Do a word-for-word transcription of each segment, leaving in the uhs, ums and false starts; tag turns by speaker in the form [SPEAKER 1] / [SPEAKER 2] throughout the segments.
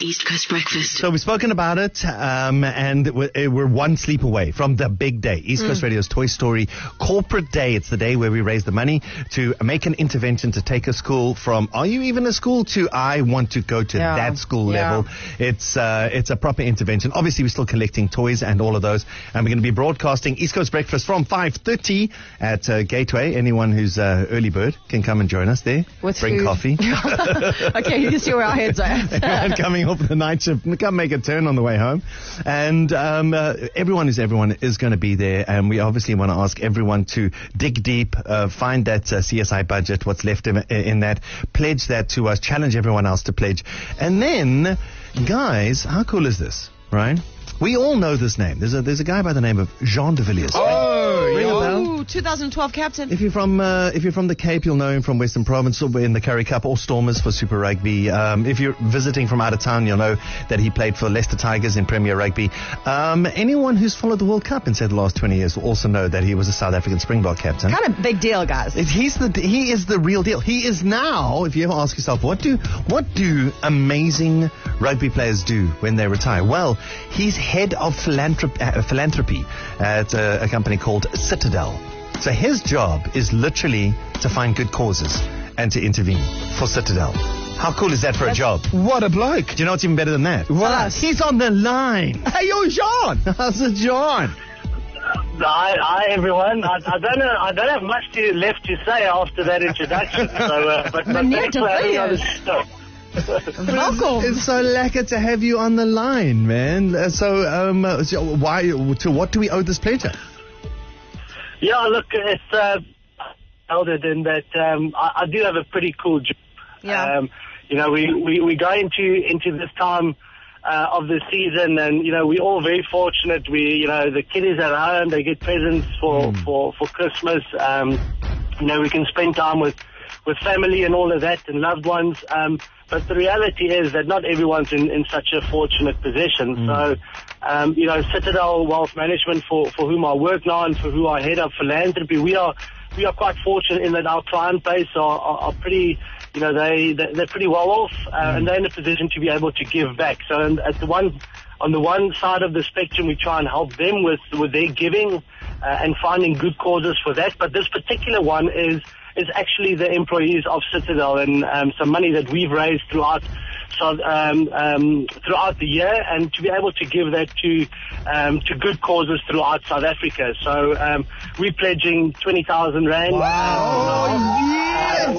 [SPEAKER 1] East Coast Breakfast.
[SPEAKER 2] So we've spoken about it, um, and we're, we're one sleep away from the big day. East Coast mm. Radio's Toy Story Corporate Day. It's the day where we raise the money to make an intervention to take a school from, are you even a school, to I want to go to
[SPEAKER 3] yeah.
[SPEAKER 2] that school
[SPEAKER 3] yeah.
[SPEAKER 2] level. It's uh, it's a proper intervention. Obviously, we're still collecting toys and all of those. And we're going to be broadcasting East Coast Breakfast from five thirty at uh, Gateway. Anyone who's uh, early bird can come and join us there.
[SPEAKER 3] With
[SPEAKER 2] Bring
[SPEAKER 3] food.
[SPEAKER 2] coffee.
[SPEAKER 3] Okay, you see where our heads are at.
[SPEAKER 2] Everyone coming off the night shift, come make a turn on the way home. And um, uh, everyone who's everyone is going to be there. And we obviously want to ask everyone to dig deep, uh, find that uh, C S I budget, what's left in, in that, pledge that to us, challenge everyone else to pledge. And then, guys, how cool is this, right? We all know this name. There's a there's a guy by the name of Jean de Villiers.
[SPEAKER 3] Oh,
[SPEAKER 2] Ring a bell?
[SPEAKER 3] Ooh, twenty twelve captain.
[SPEAKER 2] If you're from uh, if you're from the Cape, you'll know him from Western Province or in the Currie Cup or Stormers for Super Rugby. Um, if you're visiting from out of town, you'll know that he played for Leicester Tigers in Premier Rugby. Um, anyone who's followed the World Cup and said the last twenty years will also know that he was a South African Springbok captain.
[SPEAKER 3] Kind of big deal, guys.
[SPEAKER 2] It, he's the he is the real deal. He is now. If you ever ask yourself, what do what do amazing rugby players do when they retire? Well, he's head of philanthropy. Uh, philanthropy at uh, a company called Citadel. So his job is literally to find good causes and to intervene for Citadel. How cool is that for That's, a job?
[SPEAKER 4] What a bloke.
[SPEAKER 2] Do you know what's even better than that?
[SPEAKER 4] What?
[SPEAKER 2] He's on the line.
[SPEAKER 4] Hey, yo, John.
[SPEAKER 2] How's it, John?
[SPEAKER 5] Hi, hi everyone. I, I don't know. I don't have much to, left to say after that introduction. So, uh, but, but thanks for having me on the show.
[SPEAKER 3] Welcome.
[SPEAKER 2] It's so lekker to have you on the line, man. Uh, so, um, uh, so why? To what do we owe this pleasure?
[SPEAKER 5] Yeah, look, it's uh, older than that. Um, I, I do have a pretty cool job.
[SPEAKER 3] Yeah.
[SPEAKER 5] Um, you know, we, we, we go into into this time uh, of the season, and you know, we're all very fortunate. We, you know, the kiddies at home, they get presents for mm. for for Christmas. Um, you know, we can spend time with with family and all of that and loved ones. Um, But the reality is that not everyone's in, in such a fortunate position. Mm. So, um, you know, Citadel Wealth Management, for, for whom I work now and for who I head up philanthropy, we are we are quite fortunate in that our client base are, are, are pretty, you know, they they're pretty well off, uh, mm. and they're in a position to be able to give back. So, at the one on the one side of the spectrum, we try and help them with with their giving uh, and finding good causes for that. But this particular one is. is actually the employees of Citadel, and um, some money that we've raised throughout so, um, um, throughout the year, and to be able to give that to um, to good causes throughout South Africa. So um, we're pledging twenty thousand rand.
[SPEAKER 2] Wow!
[SPEAKER 5] Um,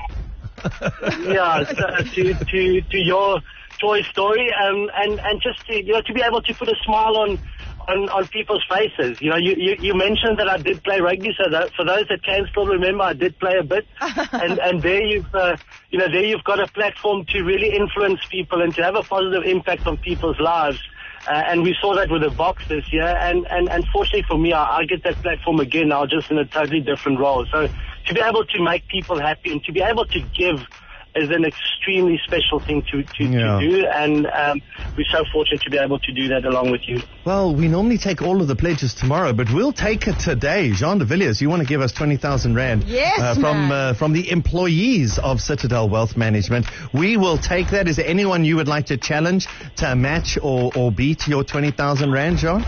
[SPEAKER 2] yes.
[SPEAKER 5] Yeah, so to to to your Toy Story, um, and and just to you know to be able to put a smile on. On, on people's faces. You know, you, you, you mentioned that I did play rugby, so that for those that can still remember, I did play a bit. and and there you've, uh, you know, there you've got a platform to really influence people and to have a positive impact on people's lives. Uh, and we saw that with the box this year. And, and, and fortunately for me, I, I get that platform again now, just in a totally different role. So to be able to make people happy and to be able to give is an extremely special thing to, to,
[SPEAKER 2] yeah.
[SPEAKER 5] to do, and um, we're so fortunate to be able to do that along with you.
[SPEAKER 2] Well, we normally take all of the pledges tomorrow, but we'll take it today. Jean de Villiers, you want to give us twenty thousand rand
[SPEAKER 3] yes,
[SPEAKER 2] uh, from uh, from the employees of Citadel Wealth Management. We will take that. Is there anyone you would like to challenge to match or, or beat your twenty thousand rand, Jean?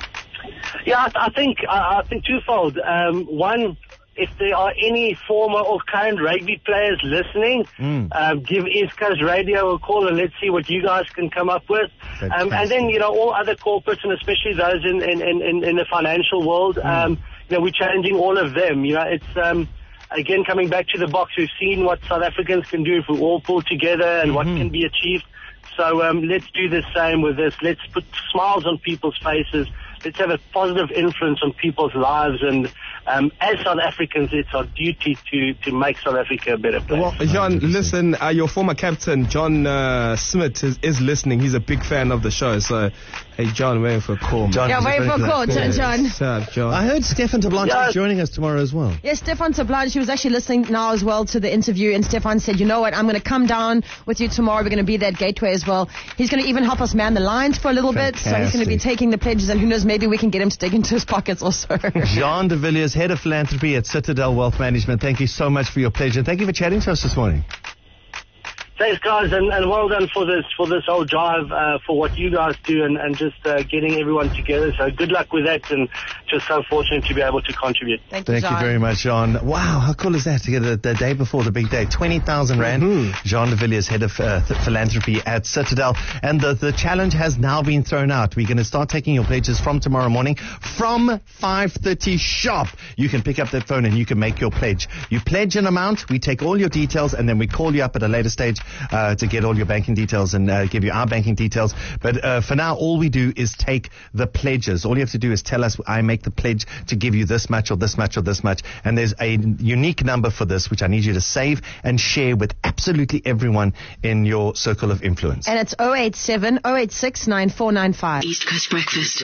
[SPEAKER 5] Yeah, I, I think I, I think twofold. Um, one, if there are any former or current rugby players listening, mm. uh, give East Coast Radio a call and let's see what you guys can come up with. Um, and then, you know, all other corporates and especially those in, in, in, in the financial world, mm. um, you know, we're challenging all of them. You know, it's, um, again, coming back to the box, we've seen what South Africans can do if we all pull together and mm-hmm. what can be achieved. So um, let's do the same with this. Let's put smiles on people's faces. Let's have a positive influence on people's lives, and um, as South Africans, it's our duty to, to make South Africa a better place.
[SPEAKER 4] Well, John, listen, uh, your former captain, John uh, Smith, is, is listening. He's a big fan of the show. So, hey, John, waiting for a call.
[SPEAKER 3] John, yeah, waiting for a call, John. John.
[SPEAKER 4] What's up, John?
[SPEAKER 2] I heard Stefan Tablanche
[SPEAKER 5] yeah.
[SPEAKER 2] is joining us tomorrow as well.
[SPEAKER 3] Yes, Stefan Tablanche, she was actually listening now as well to the interview, and Stefan said, you know what, I'm going to come down with you tomorrow. We're going to be there at Gateway as well. He's going to even help us man the lines for a little
[SPEAKER 2] Fantastic.
[SPEAKER 3] bit. So he's going to be taking the pledges, and who knows, maybe we can get him to dig into his pockets also.
[SPEAKER 2] Jean de Villiers, Head of Philanthropy at Citadel Wealth Management. Thank you so much for your pledge, and thank you for chatting to us this morning.
[SPEAKER 5] Thanks, guys, and, and well done for this for this whole drive, uh, for what you guys do, and, and just uh, getting everyone together. So good luck with that, and just so fortunate to be able to contribute.
[SPEAKER 3] Thank you,
[SPEAKER 2] Thank
[SPEAKER 3] John.
[SPEAKER 2] you very much, John. Wow, how cool is that to get it the day before the big day? twenty thousand rand. Mm-hmm. Jean de Villiers, head of uh, th- philanthropy at Citadel. And the, the challenge has now been thrown out. We're going to start taking your pledges from tomorrow morning from five thirty sharp. You can pick up that phone and you can make your pledge. You pledge an amount, we take all your details, and then we call you up at a later stage uh, to get all your banking details and uh, give you our banking details. But uh, for now, all we do is take the pledges. All you have to do is tell us, I make the pledge to give you this much or this much or this much. And there's a unique number for this, which I need you to save and share with absolutely everyone in your circle of influence.
[SPEAKER 3] And it's oh eight seven, oh eight six, nine four nine five.
[SPEAKER 1] East Coast Breakfast.